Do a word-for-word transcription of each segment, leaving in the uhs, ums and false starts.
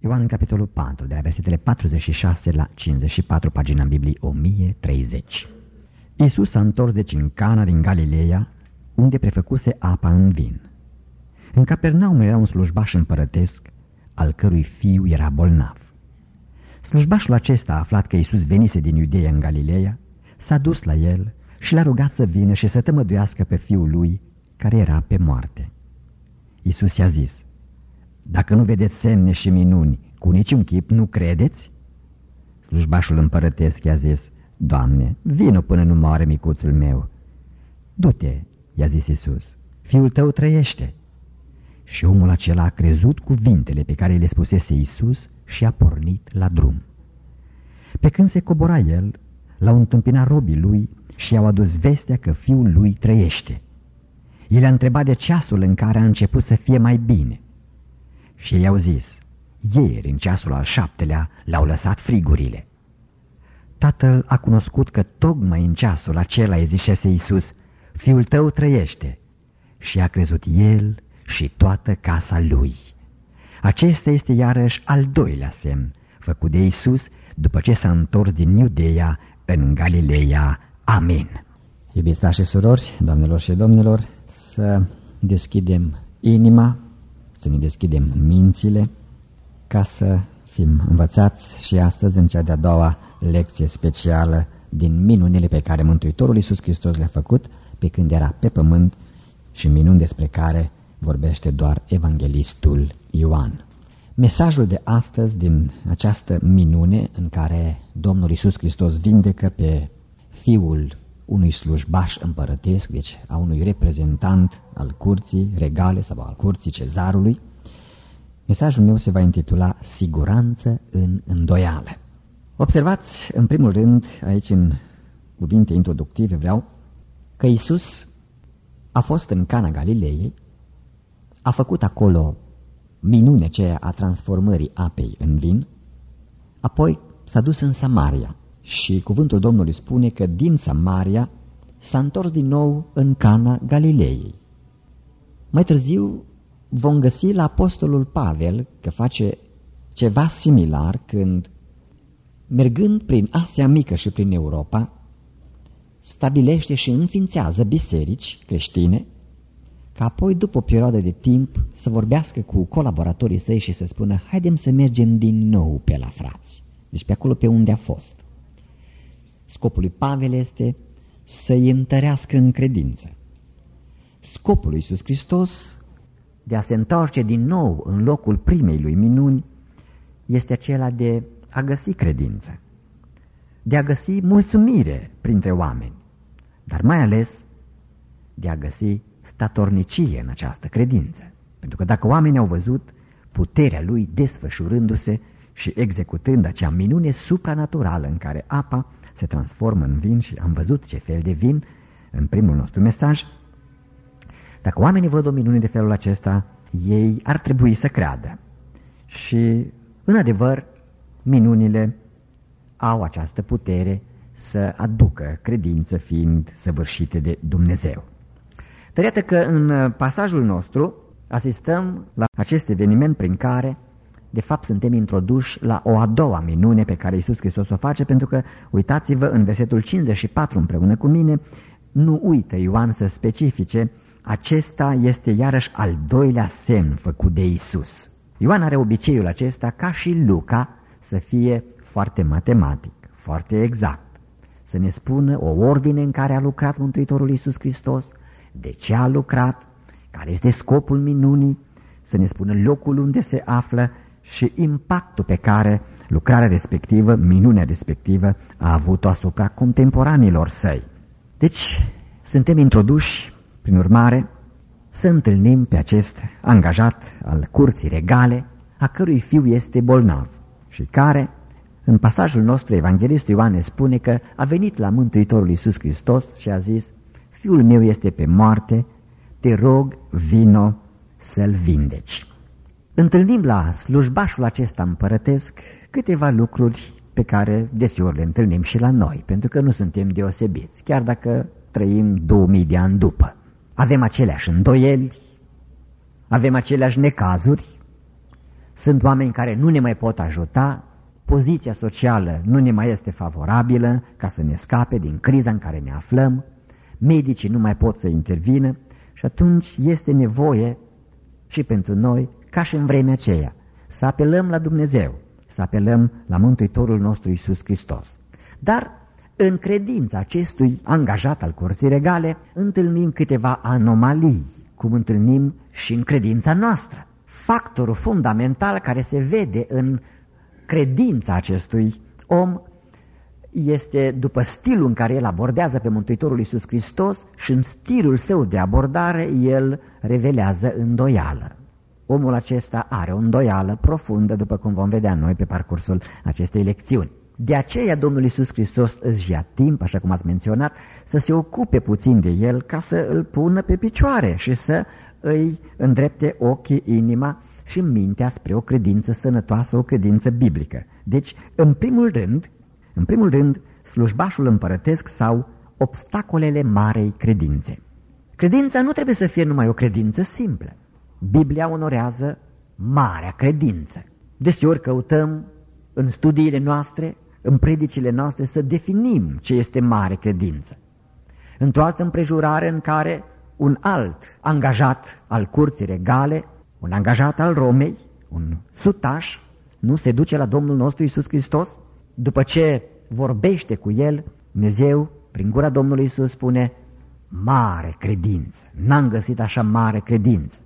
Ioan în capitolul patru, de la versetele patruzeci și șase la cincizeci și patru, pagina în Biblie o mie treizeci. Iisus s-a întors deci în Cana din Galileea, unde prefăcuse apa în vin. În Capernaum era un slujbaș împărătesc, al cărui fiu era bolnav. Slujbașul acesta, aflat că Iisus venise din Iudeea în Galileea, s-a dus la el și l-a rugat să vină și să tămăduiască pe fiul lui, care era pe moarte. Iisus i-a zis: dacă nu vedeți semne și minuni, cu niciun chip nu credeți? Slujbașul împărătesc i-a zis: Doamne, vino până nu moare micuțul meu. Du-te, i-a zis Iisus, fiul tău trăiește. Și omul acela a crezut cuvintele pe care le spusese Iisus și a pornit la drum. Pe când se cobora el, l-au întâmpinat robii lui și i-au adus vestea că fiul lui trăiește. El a întrebat de ceasul în care a început să fie mai bine. Și ei au zis: ieri, în ceasul al șaptelea, l-au lăsat frigurile. Tatăl a cunoscut că tocmai în ceasul acela îi zisese Iisus: fiul tău trăiește. Și a crezut el și toată casa lui. Acesta este iarăși al doilea semn făcut de Iisus după ce s-a întors din Iudeea în Galileea. Amin. Iubiți frați și surori, doamnelor și domnilor, să deschidem inima, să ne deschidem mințile, ca să fim învățați și astăzi în cea de-a doua lecție specială din minunile pe care Mântuitorul Iisus Hristos le-a făcut pe când era pe pământ și minuni despre care vorbește doar evanghelistul Ioan. Mesajul de astăzi din această minune în care Domnul Iisus Hristos vindecă pe fiul unui slujbaș împărătesc, deci a unui reprezentant al curții regale sau al curții cezarului, mesajul meu se va intitula Siguranță în îndoială. Observați în primul rând, aici în cuvinte introductive vreau, că Iisus a fost în Cana Galileei, a făcut acolo minunea aceea a transformării apei în vin, apoi s-a dus în Samaria și cuvântul Domnului spune că din Samaria s-a întors din nou în Cana Galileei. Mai târziu vom găsi la apostolul Pavel că face ceva similar când, mergând prin Asia Mică și prin Europa, stabilește și înființează biserici creștine, ca apoi, după o perioadă de timp, să vorbească cu colaboratorii săi și să spună: haidem să mergem din nou pe la frați, deci pe acolo pe unde a fost. Scopul lui Pavel este să-i întărească în credință. Scopul lui Iisus Hristos de a se întoarce din nou în locul primei lui minuni este acela de a găsi credință, de a găsi mulțumire printre oameni, dar mai ales de a găsi statornicie în această credință. Pentru că dacă oamenii au văzut puterea lui desfășurându-se și executând acea minune supranaturală în care apa se transformă în vin, și am văzut ce fel de vin în primul nostru mesaj, dacă oamenii văd o minune de felul acesta, ei ar trebui să creadă. Și, în adevăr, minunile au această putere să aducă credință fiind săvârșite de Dumnezeu. Dar iată că în pasajul nostru asistăm la acest eveniment prin care, de fapt, suntem introduși la o a doua minune pe care Iisus Hristos o face, pentru că, uitați-vă, în versetul cincizeci și patru împreună cu mine, nu uită Ioan să specifice: acesta este iarăși al doilea semn făcut de Iisus. Ioan are obiceiul acesta, ca și Luca, să fie foarte matematic, foarte exact, să ne spună o ordine în care a lucrat Mântuitorul Iisus Hristos, de ce a lucrat, care este scopul minunii, să ne spună locul unde se află și impactul pe care lucrarea respectivă, minunea respectivă, a avut-o asupra contemporanilor săi. Deci, suntem introduși, prin urmare, să întâlnim pe acest angajat al curții regale, a cărui fiu este bolnav și care, în pasajul nostru, evanghelistul Ioan ne spune că a venit la Mântuitorul Iisus Hristos și a zis: fiul meu este pe moarte, te rog, vino să-l vindeci. Întâlnim la slujbașul acesta împărătesc câteva lucruri pe care desigur le întâlnim și la noi, pentru că nu suntem deosebiți, chiar dacă trăim două mii de ani după. Avem aceleași îndoieli, avem aceleași necazuri, Sunt oameni care nu ne mai pot ajuta, poziția socială nu ne mai este favorabilă ca să ne scape din criza în care ne aflăm, medicii nu mai pot să intervină și atunci este nevoie și pentru noi, ca și în vremea aceea, să apelăm la Dumnezeu, să apelăm la Mântuitorul nostru Iisus Hristos. Dar în credința acestui angajat al curții regale întâlnim câteva anomalii, cum întâlnim și în credința noastră. Factorul fundamental care se vede în credința acestui om este după stilul în care el abordează pe Mântuitorul Iisus Hristos și în stilul său de abordare el revelează îndoială. Omul acesta are o îndoială profundă, după cum vom vedea noi pe parcursul acestei lecțiuni. De aceea Domnul Iisus Hristos își ia timp, așa cum ați menționat, să se ocupe puțin de el ca să îl pună pe picioare și să îi îndrepte ochii, inima și mintea spre o credință sănătoasă, o credință biblică. Deci, în primul rând, în primul rând, slujbașul împărătesc sau obstacolele marei credințe. Credința nu trebuie să fie numai o credință simplă. Biblia onorează marea credință. Deseori căutăm în studiile noastre, în predicile noastre, să definim ce este mare credință. Într-o altă împrejurare în care un alt angajat al curții regale, un angajat al Romei, un sutaș, nu se duce la Domnul nostru Iisus Hristos, după ce vorbește cu el, Dumnezeu, prin gura Domnului Iisus, spune mare credință. N-am găsit așa mare credință.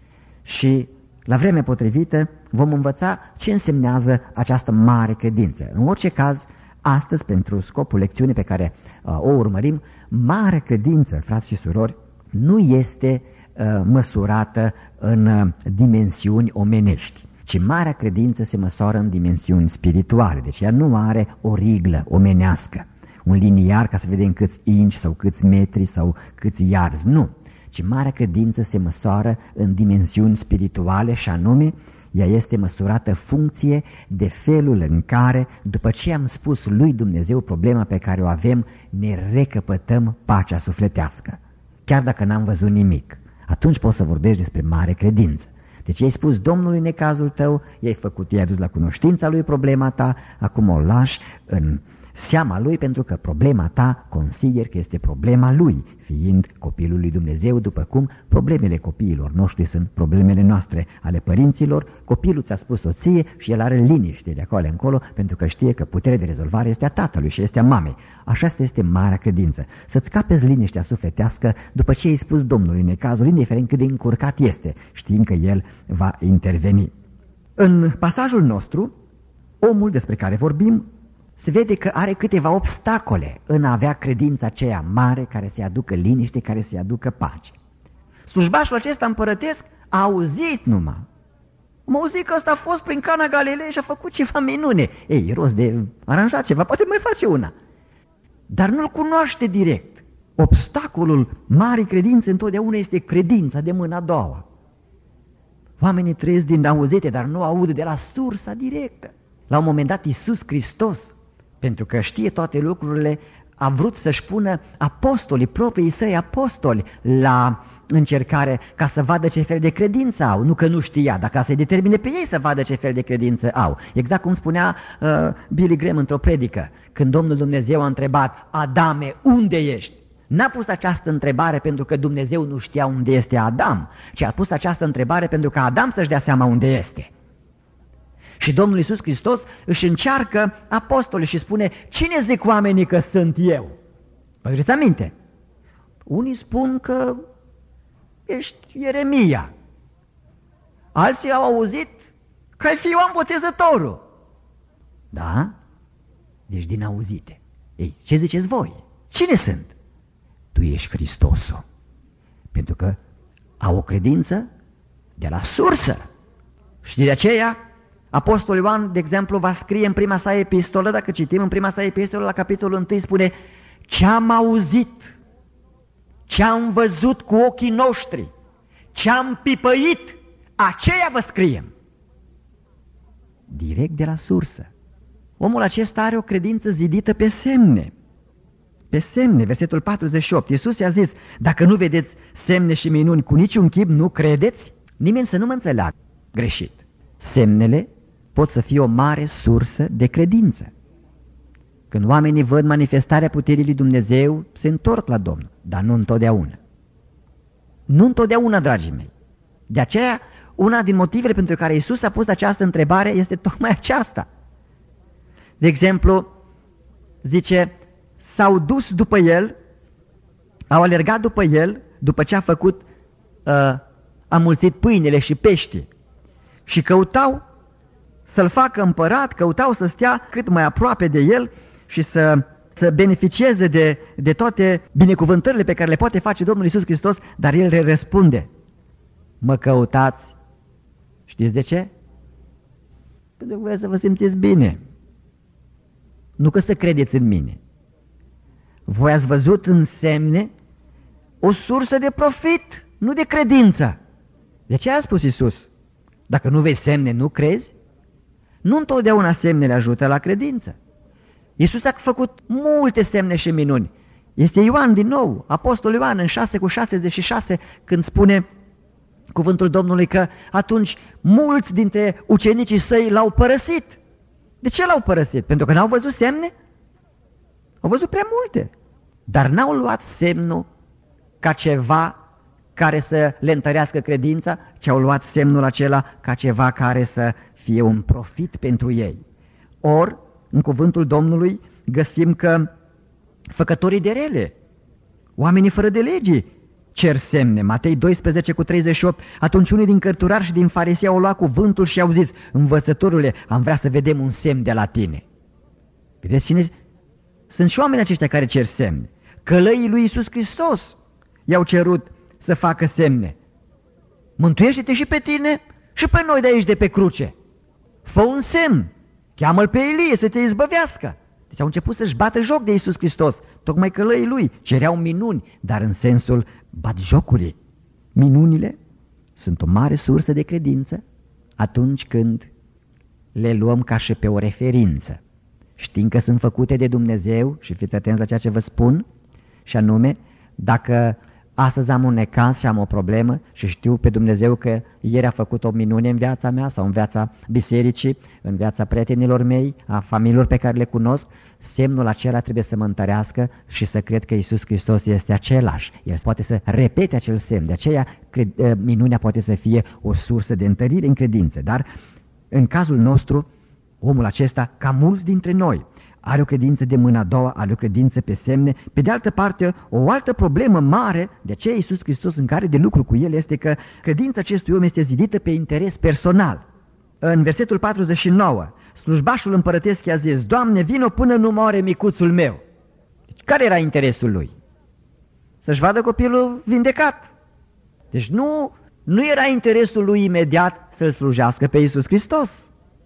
Și la vremea potrivită vom învăța ce însemnează această mare credință. În orice caz, astăzi, pentru scopul lecțiunii pe care uh, o urmărim, mare credință, frați și surori, nu este uh, măsurată în uh, dimensiuni omenești, ci marea credință se măsoară în dimensiuni spirituale. Deci ea nu are o riglă omenească, un liniar ca să vedem câți inci sau câți metri sau câți iarzi, nu. Ci marea credință se măsoară în dimensiuni spirituale și anume, ea este măsurată funcție de felul în care, după ce am spus lui Dumnezeu problema pe care o avem, ne recăpătăm pacea sufletească. Chiar dacă n-am văzut nimic, atunci poți să vorbești despre mare credință. Deci i-ai spus Domnului necazul tău, i-ai făcut, i-ai dus la cunoștința lui problema ta, acum o lași în seama lui pentru că problema ta consideri că este problema lui, fiind copilul lui Dumnezeu, după cum problemele copiilor noștri sunt problemele noastre, ale părinților. Copilul ți-a spus-o ție și el are liniște de acolo încolo pentru că știe că puterea de rezolvare este a tatălui și este a mamei. Așa este marea credință, să-ți capeți liniștea sufletească după ce ai spus Domnului necazul, indiferent cât de încurcat este, știind că el va interveni. În pasajul nostru, omul despre care vorbim se vede că are câteva obstacole în a avea credința aceea mare care să-i aducă liniște, care să-i aducă pace. Slujbașul acesta împărătesc a auzit numai. Mă auzit că ăsta a fost prin Cana Galilei și a făcut ceva minune. Ei, rost de aranjat ceva, poate mai face una. Dar nu-l cunoaște direct. Obstacolul marii credințe întotdeauna este credința de mâna a doua. Oamenii trăiesc din auzite, dar nu aud de la sursa directă. La un moment dat Iisus Hristos, pentru că știe toate lucrurile, a vrut să-și pună apostolii, proprii săi apostoli, la încercare ca să vadă ce fel de credință au. Nu că nu știa, dar ca să-i determine pe ei să vadă ce fel de credință au. Exact cum spunea uh, Billy Graham într-o predică, când Domnul Dumnezeu a întrebat, Adame, unde ești? N-a pus această întrebare pentru că Dumnezeu nu știa unde este Adam, ci a pus această întrebare pentru că Adam să-și dea seama unde este. Și Domnul Iisus Hristos își încearcă apostolii și spune, cine zic oamenii că sunt eu? Vă aduceți aminte? Unii spun că ești Ieremia. Alții au auzit că ai fi Ioan Botezătorul. Da? Deci din auzite. Ei, ce ziceți voi? Cine sunt? Tu ești Hristosul. Pentru că au o credință de la sursă. Și de aceea Apostolul Ioan, de exemplu, va scrie în prima sa epistolă, dacă citim în prima sa epistolă, la capitolul unu, spune, ce-am auzit, ce-am văzut cu ochii noștri, ce-am pipăit, aceea vă scriem. Direct de la sursă. Omul acesta are o credință zidită pe semne. Pe semne, versetul patruzeci și opt. Iisus i-a zis, dacă nu vedeți semne și minuni cu niciun chip, nu credeți? Nimeni să nu mă înțeleagă greșit. semnele pot să fie o mare sursă de credință. Când oamenii văd manifestarea puterii lui Dumnezeu, se întorc la Domnul, dar nu întotdeauna. Nu întotdeauna, dragii mei. De aceea, una din motivele pentru care Iisus a pus această întrebare este tocmai aceasta. De exemplu, zice, s-au dus după el, au alergat după el, după ce a făcut, uh, a mulțit pâinele și peștii, și căutau să-l facă împărat, căutau să stea cât mai aproape de el și să, să beneficieze de, de toate binecuvântările pe care le poate face Domnul Iisus Hristos, dar el le răspunde, mă căutați, știți de ce? Pentru că vreau să vă simțiți bine, nu că să credeți în mine. Voi ați văzut în semne o sursă de profit, nu de credință. De ce a spus Iisus? Dacă nu vezi semne, nu crezi? Nu întotdeauna semnele ajută la credință. Iisus a făcut multe semne și minuni. Este Ioan din nou, apostolul Ioan în șase cu șaizeci și șase, când spune cuvântul Domnului că atunci mulți dintre ucenicii săi l-au părăsit. De ce l-au părăsit? Pentru că n-au văzut semne? Au văzut prea multe, dar n-au luat semnul ca ceva care să le întărească credința, ci au luat semnul acela ca ceva care să fie un profit pentru ei. Or, în cuvântul Domnului găsim că făcătorii de rele, oamenii fără de legii, cer semne. Matei doisprezece cu treizeci și opt. Atunci unii din cărturari și din farisei au luat cuvântul și au zis, învățătorule, am vrea să vedem un semn de la tine. Vedeți cine? Sunt și oamenii aceștia care cer semne. Călăii lui Iisus Hristos i-au cerut să facă semne. Mântuiește-te și pe tine și pe noi de aici de pe cruce. Fă un semn, cheamă-l pe Ilie să te izbăvească. Deci au început să-și bată joc de Iisus Hristos. Tocmai călăii lui cereau minuni, dar în sensul batjocurii. Minunile sunt o mare sursă de credință atunci când le luăm ca și pe o referință. Știm că sunt făcute de Dumnezeu și fiți atenți la ceea ce vă spun, și anume, dacă astăzi am un necaz și am o problemă și știu pe Dumnezeu că ieri a făcut o minune în viața mea sau în viața bisericii, în viața prietenilor mei, a familiilor pe care le cunosc, semnul acela trebuie să mă întărească și să cred că Iisus Hristos este același. El poate să repete acel semn, de aceea minunea poate să fie o sursă de întărire în credință, dar în cazul nostru, omul acesta, ca mulți dintre noi, are o credință de mâna a doua, are o credință pe semne. Pe de altă parte, o altă problemă mare, de aceea Iisus Hristos în care de lucru cu el, este că credința acestui om este zidită pe interes personal. În versetul patruzeci și nouă, slujbașul împărătesc i-a zis, Doamne, vino până nu moare micuțul meu. Deci, care era interesul lui? Să-și vadă copilul vindecat. Deci nu, nu era interesul lui imediat să-L slujească pe Iisus Hristos.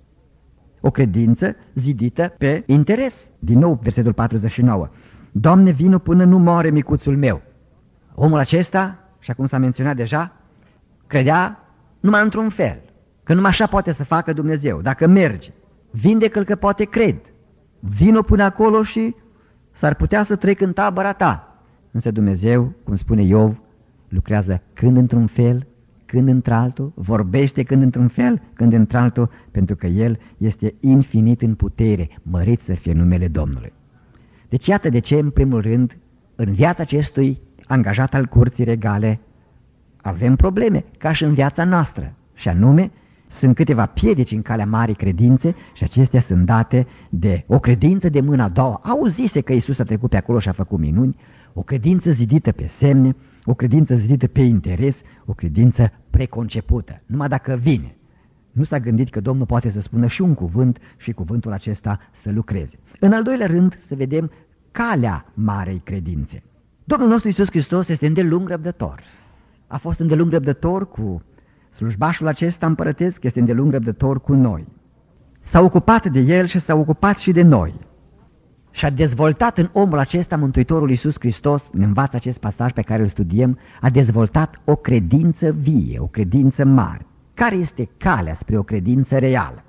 O credință zidită pe interes. Din nou, versetul patruzeci și nouă. Doamne, vino până nu moare micuțul meu. Omul acesta, așa cum s-a menționat deja, credea numai într-un fel, că numai așa poate să facă Dumnezeu. Dacă merge, vindecă-l că poate cred. Vino până acolo și s-ar putea să trec în tabăra ta. Însă Dumnezeu, cum spune Iov, lucrează când într-un fel, când într-altul, vorbește când într-un fel, când într-altul, pentru că El este infinit în putere, mărit să fie numele Domnului. Deci iată de ce, în primul rând, în viața acestui angajat al curții regale, avem probleme, ca și în viața noastră, și anume, sunt câteva piedici în calea marii credințe și acestea sunt date de o credință de mâna a doua. Auzise că Iisus a trecut pe acolo și a făcut minuni, o credință zidită pe semne, o credință zidită pe interes, o credință preconcepută. Numai dacă vine, nu s-a gândit că Domnul poate să spună și un cuvânt și cuvântul acesta să lucreze. În al doilea rând, să vedem calea marei credințe. Domnul nostru Iisus Hristos este îndelung răbdător. A fost îndelung răbdător cu slujbașul acesta împărătesc, este îndelung răbdător cu noi. S-a ocupat de el și s-a ocupat și de noi. Și a dezvoltat în omul acesta, Mântuitorul Iisus Hristos, ne învață acest pasaj pe care îl studiem, a dezvoltat o credință vie, o credință mare. Care este calea spre o credință reală?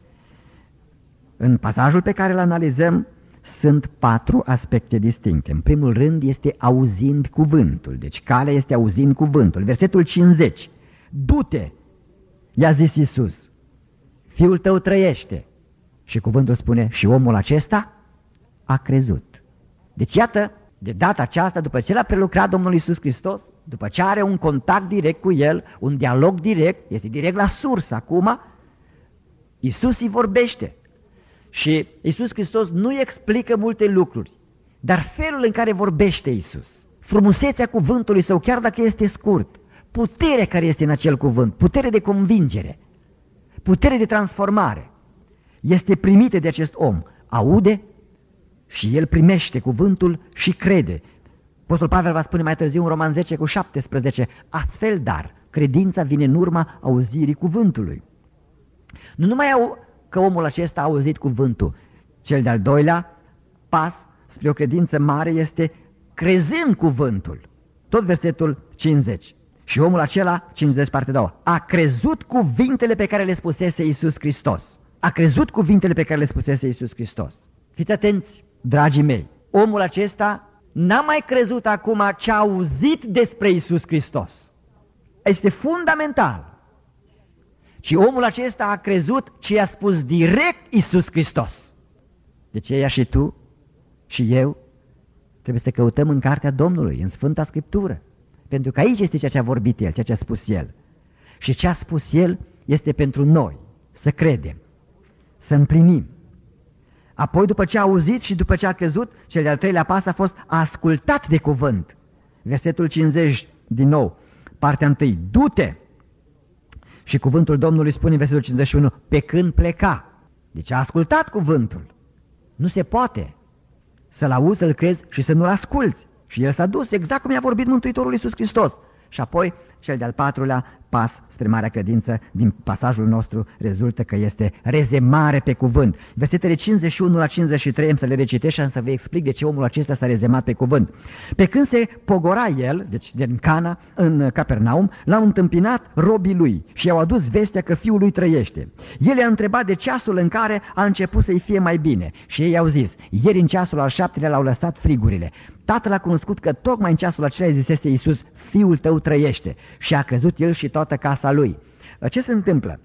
În pasajul pe care îl analizăm sunt patru aspecte distincte. În primul rând este auzind cuvântul, deci calea este auzind cuvântul. Versetul cincizeci, du-te, i-a zis Iisus. fiul tău trăiește. Și cuvântul spune, și omul acesta a crezut. Deci iată, de data aceasta, după ce l-a prelucrat Domnul Iisus Hristos, după ce are un contact direct cu el, un dialog direct, este direct la sursă acum, Iisus îi vorbește. Și Iisus Hristos nu explică multe lucruri, dar felul în care vorbește Iisus, frumusețea cuvântului său, chiar dacă este scurt, puterea care este în acel cuvânt, putere de convingere, putere de transformare, este primită de acest om. Aude și el primește cuvântul și crede. Apostol Pavel va spune mai târziu în Roman zece cu șaptesprezece, astfel dar, credința vine în urma auzirii cuvântului. Nu numai au, că omul acesta a auzit cuvântul, cel de-al doilea pas spre o credință mare este crezând cuvântul. Tot versetul cincizeci. Și omul acela, cincizeci partea a doua, a crezut cuvintele pe care le spusese Iisus Hristos. A crezut cuvintele pe care le spusese Iisus Hristos. Fiți atenți, dragii mei, omul acesta n-a mai crezut acum ce a auzit despre Iisus Hristos. Este fundamental. Și omul acesta a crezut ce i-a spus direct Iisus Hristos. De ce și tu și eu trebuie să căutăm în cartea Domnului, în Sfânta Scriptură. Pentru că aici este ceea ce a vorbit El, ceea ce a spus El. Și ce a spus El este pentru noi, să credem, să împlinim. Apoi, după ce a auzit și după ce a crezut, cel de-al treilea pas a fost a ascultat de cuvânt. Versetul cincizeci, din nou, partea întâi, du-te! Și cuvântul Domnului spune în versetul cincizeci și unu, pe când pleca. Deci a ascultat cuvântul. Nu se poate să-l auzi, să-l crezi și să nu-l asculți. Și el s-a dus exact cum i-a vorbit Mântuitorul Iisus Hristos. Și apoi, cel de-al patrulea pas spre marea credință, din pasajul nostru, rezultă că este rezemare pe cuvânt. Versetele cincizeci și unu la cincizeci și trei, am să le recitesc și am să vă explic de ce omul acesta s-a rezemat pe cuvânt. Pe când se pogora el, deci din Cana, în Capernaum, l-au întâmpinat robii lui și i-au adus vestea că fiul lui trăiește. El i-a întrebat de ceasul în care a început să-i fie mai bine și ei i-au zis, ieri în ceasul al șaptelea l-au lăsat frigurile. Tatăl a cunoscut că tocmai în ceasul acela zisese Iisus, fiul tău trăiește, și a crezut el și toată casa lui. Ce se întâmplă?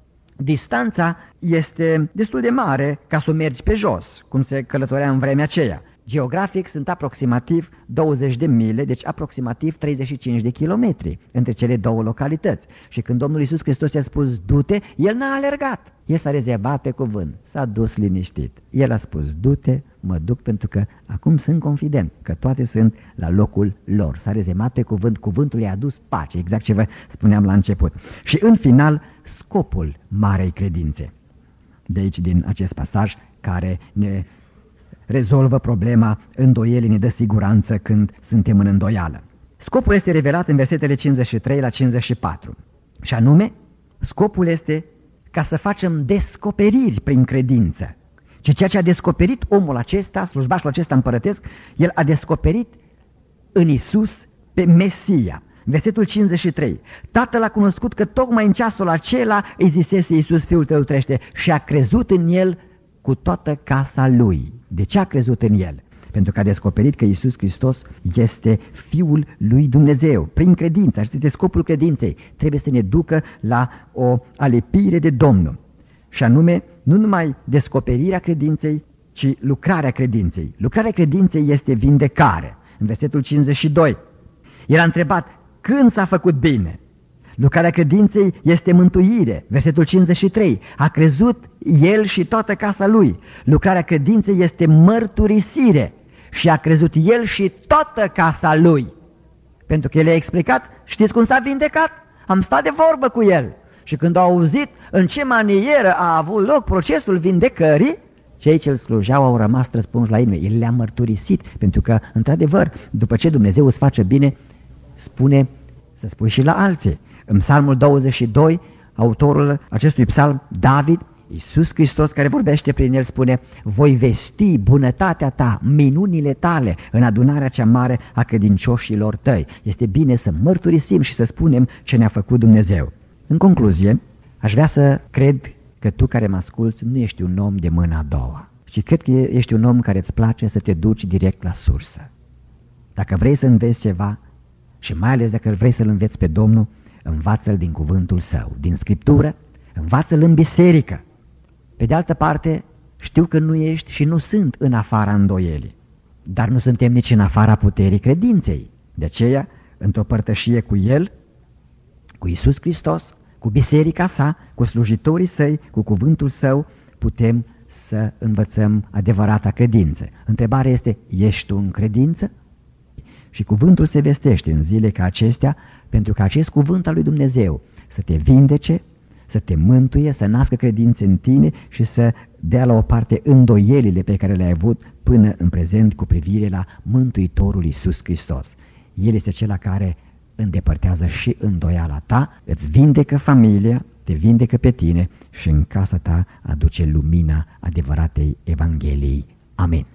Distanța este destul de mare ca să o mergi pe jos, cum se călătorea în vremea aceea. Geografic sunt aproximativ douăzeci de mile, deci aproximativ treizeci și cinci de kilometri între cele două localități. Și când Domnul Iisus Hristos i-a spus du-te, el n-a alergat. El s-a rezebat pe cuvânt, s-a dus liniștit. El a spus du-te, mă duc pentru că acum sunt confident că toate sunt la locul lor. S-a rezemat pe cuvânt, cuvântul i-a adus pace, exact ce vă spuneam la început. Și în final, scopul marei credințe. De aici, din acest pasaj care ne rezolvă problema îndoielii, ne dă siguranță când suntem în îndoială. Scopul este revelat în versetele cincizeci și trei la cincizeci și patru. Și anume, scopul este ca să facem descoperiri prin credință. Și ceea ce a descoperit omul acesta, slujbașul acesta împărătesc, el a descoperit în Iisus pe Mesia. Versetul cincizeci și trei. Tatăl a cunoscut că tocmai în ceasul acela îi zisese Iisus, fiul tău trăiește, și a crezut în el cu toată casa lui. De ce a crezut în el? Pentru că a descoperit că Iisus Hristos este Fiul lui Dumnezeu. Prin credință, acesta este scopul credinței, trebuie să ne ducă la o alipire de Domnul. Și anume, nu numai descoperirea credinței, ci lucrarea credinței. Lucrarea credinței este vindecare. În versetul cincizeci și doi, el a întrebat, când s-a făcut bine? Lucrarea credinței este mântuire. Versetul cincizeci și trei. A crezut el și toată casa lui. Lucrarea credinței este mărturisire. Și a crezut el și toată casa lui. Pentru că el a explicat, știți cum s-a vindecat? Am stat de vorbă cu el. Și când au auzit în ce manieră a avut loc procesul vindecării, cei ce îl slujeau au rămas răspunși la inimă. El le-a mărturisit. Pentru că, într-adevăr, după ce Dumnezeu îți face bine, spune să spui și la alții. În Psalmul douăzeci și doi, autorul acestui psalm, David, Iisus Hristos, care vorbește prin el, spune, voi vesti bunătatea ta, minunile tale, în adunarea cea mare a credincioșilor tăi. Este bine să mărturisim și să spunem ce ne-a făcut Dumnezeu. În concluzie, aș vrea să cred că tu care mă asculți nu ești un om de mâna a doua, ci cred că ești un om care îți place să te duci direct la sursă. Dacă vrei să înveți ceva, și mai ales dacă vrei să-L înveți pe Domnul, învață-L din cuvântul Său, din Scriptură, învață-L în biserică. Pe de altă parte, știu că nu ești și nu sunt în afara îndoielii, dar nu suntem nici în afara puterii credinței. De aceea, într-o părtășie cu El, cu Iisus Hristos, cu biserica sa, cu slujitorii săi, cu cuvântul său, putem să învățăm adevărata credință. Întrebarea este, ești tu în credință? Și cuvântul se vestește în zile ca acestea, pentru că acest cuvânt al lui Dumnezeu să te vindece, să te mântuie, să nască credință în tine și să dea la o parte îndoielile pe care le-ai avut până în prezent cu privire la Mântuitorul Iisus Hristos. El este cel care îndepărtează și îndoiala ta, îți vindecă familia, te vindecă pe tine și în casa ta aduce lumina adevăratei Evangheliei. Amin.